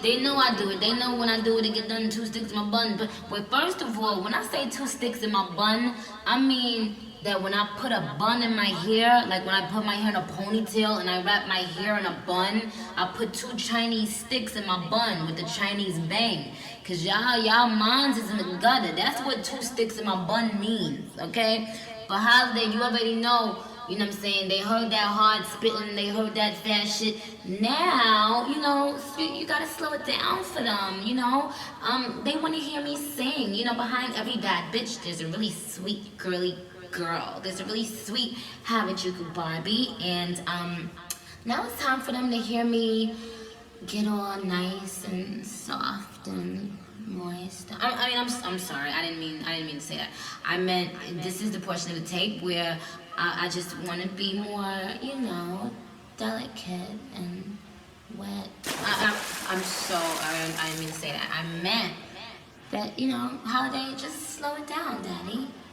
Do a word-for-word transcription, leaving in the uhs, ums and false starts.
They know I do it. They know when I do it, it get done two sticks in my bun. But, but first of all, when I say two sticks in my bun, I mean that when I put a bun in my hair, like when I put my hair in a ponytail and I wrap my hair in a bun, I put two Chinese sticks in my bun with the Chinese bang. Cause y'all, y'all minds is in the gutter. That's what two sticks in my bun means, okay? For holiday, you already know, you know what I'm saying? They heard that hard spitting, they heard that fast shit. Now, you know, you gotta slow it down for them, you know? Um, they wanna hear me sing. You know, behind every bad bitch, there's a really sweet, girly girl. There's a really sweet Harajuku Barbie, and um, now it's time for them to hear me get all nice and soft and moist. I, I mean, I'm, I'm sorry. I didn't mean I didn't mean to say that. I meant this is the portion of the tape where I, I just want to be more, you know, delicate and wet. I, I, I'm so I, I didn't mean to say that. I meant that, you know, holiday, just slow it down, Daddy.